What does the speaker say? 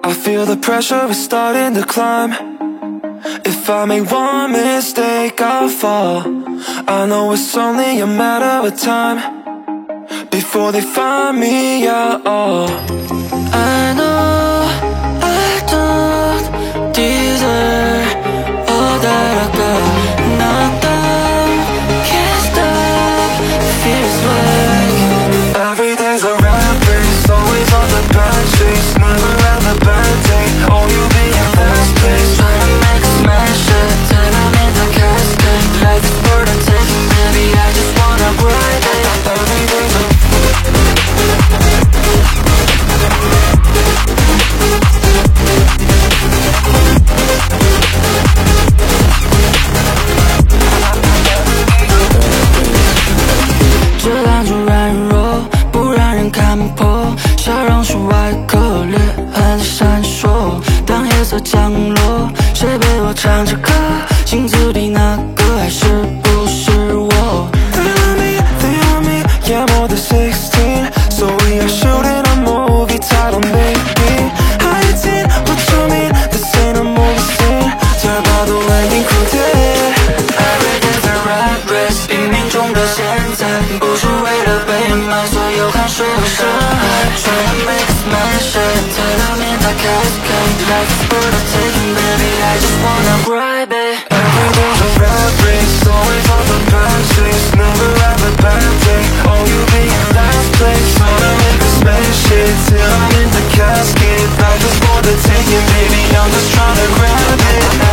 I feel the pressure is starting to climb. If I make one mistake, I'll fall. I know it's only a matter of time before they find me out. I know I don't deserve all that I got. Nothing can stop, feels like every day's a rat race, always on the bad chase, never have a bad day. Oh, you be in last place, try to make a smash it till I'm in the casket. Life is worth a taking, baby, I just wanna ride it. Every day's a这辆主软弱，不让人看破，笑容是外壳，裂痕闪烁。当夜色降落，谁陪我唱着歌？镜子里那个还是不是我 ？They love me, yeah, more than 16. So we are shooting a movie titled Maybe. 18, what you mean? This ain't a movie scene. 再把都ending哭点。Every day's a rat race， 冥冥中的现在，不是为了被买，所有汗水和伤害。Try to make a smash it till I'm in the casket. Life is worth a taking, baby, I just wanna grab it. Every day's a rat race, always on the bad chase, never have a bad day. Oh, you be in last place, try to make a smash it till I'm in the casket. Life is worth a taking, baby, I'm just trying to grab it.